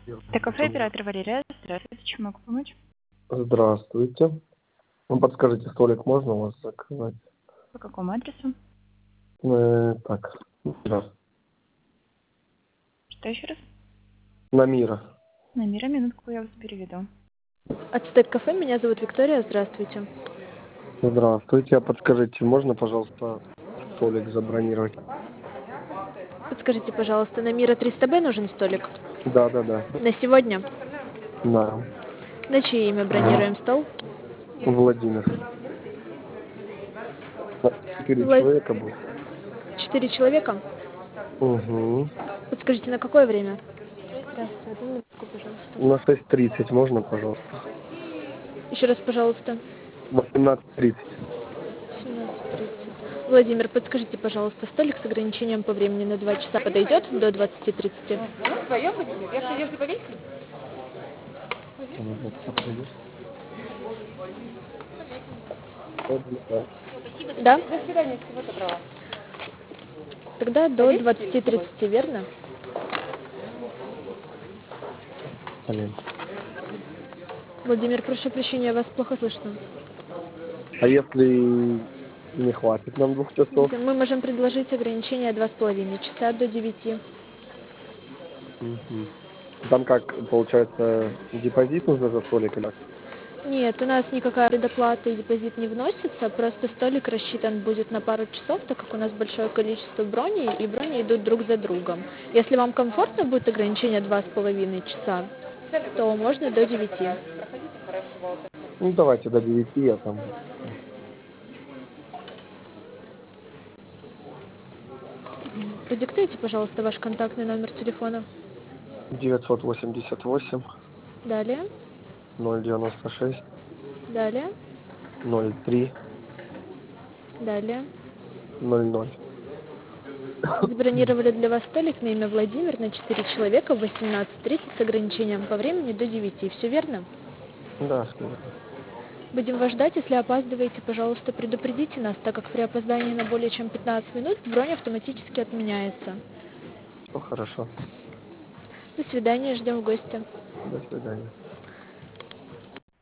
Это кафе оператор Валерия. Здравствуйте, чем могу помочь? Здравствуйте. Ну, подскажите, столик можно у вас заказать? По какому адресу? Так, да. Что еще раз? На Мира. На Мира, минутку, я вас переведу. Ацтек кафе, меня зовут Виктория, здравствуйте. Здравствуйте. А подскажите, можно, пожалуйста, столик забронировать? Подскажите, пожалуйста, на Мира 300Б нужен столик? Да. На сегодня? Да. На чье имя бронируем стол? Владимир. 4 Вла- человека будет? 4 человека? Угу. Подскажите, на какое время? Здравствуйте, одну минутку, пожалуйста. На 6:30 можно, пожалуйста? Еще раз, пожалуйста. 18:30. 17:30. Владимир, подскажите, пожалуйста, столик с ограничением по времени на 2 часа подойдет до 20:30? Вдвоем будете? Если повесили? Да? До свидания, всего доброго. Тогда до 20:30, верно? Блин. Владимир, прошу прощения, вас плохо слышно. А если не хватит нам 2 часов? Мы можем предложить ограничение 2,5 часа до 9. Мгм. Там как, получается, депозит нужно за столик или как? Нет, у нас никакая предоплата и депозит не вносится, просто столик рассчитан будет на пару часов, так как у нас большое количество броней, и брони идут друг за другом. Если вам комфортно будет ограничение 2,5 часа, то можно до 9. Ну, давайте до 9, а там... Продиктуйте, пожалуйста, ваш контактный номер телефона. 988 Далее, 096 далее, 03 далее. 00. Забронировали для вас столик на имя Владимир на 4 человека в 18:30 с ограничением по времени до 9. Все верно? Да, всё верно. Будем вас ждать. Если опаздываете, пожалуйста, предупредите нас, так как при опоздании на более чем 15 минут бронь автоматически отменяется. Все хорошо. До свидания, ждем гостя. До свидания.